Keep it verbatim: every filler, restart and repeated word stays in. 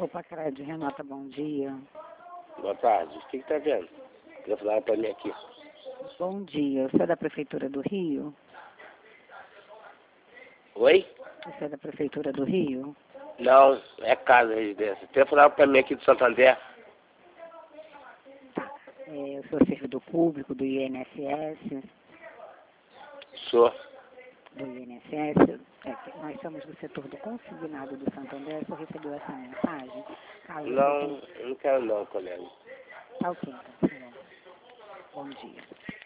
Copa Crédito, Renata, bom dia. Boa tarde. O que está vendo? Queria falar para mim aqui. Bom dia. Você é da Prefeitura do Rio? Oi? Você é da Prefeitura do Rio? Não, é casa, residência. Queria falar para mim aqui do Santander. Tá. É, eu sou servidor público do I N S S. Sou. Do I N S S. É, que nós somos do setor do consignado do Santander. Você recebeu essa mensagem? Caso Não, você tenha... não quero não, colega. Tá ok, então. Tá bom. Bom dia.